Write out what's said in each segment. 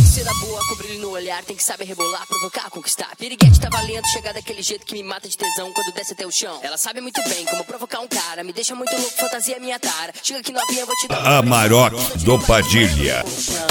Terceira boa, com brilho no olhar, tem que saber rebolar, provocar, conquistar. Piriguete tá valendo, chegar daquele jeito que me mata de tesão quando desce até o chão. Ela sabe muito bem como provocar um cara, me deixa muito louco, fantasia minha tara. Chega aqui novinha, vou te dar Amarok do Padilha.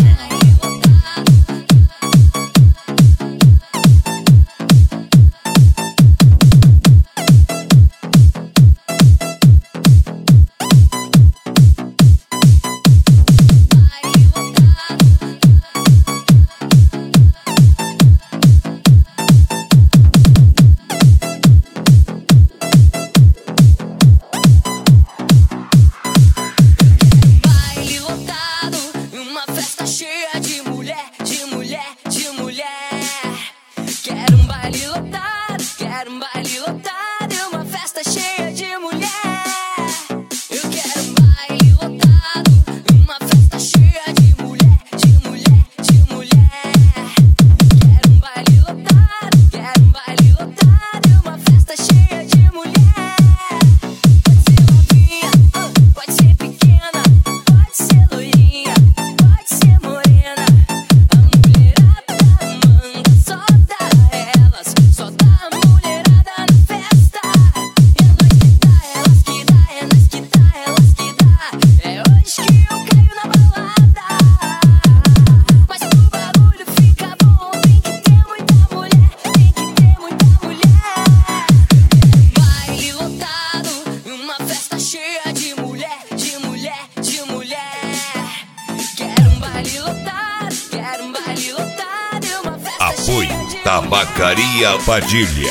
Apoio Tabacaria Padilha.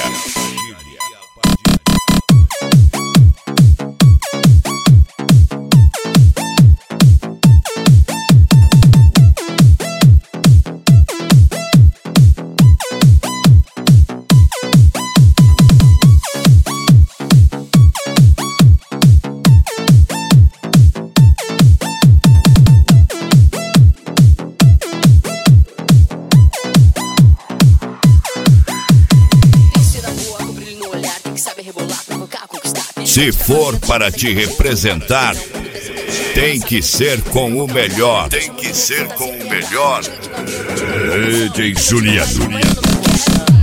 Se for para te representar, tem que ser com o melhor. Tem que ser com o melhor. DJ Juliano.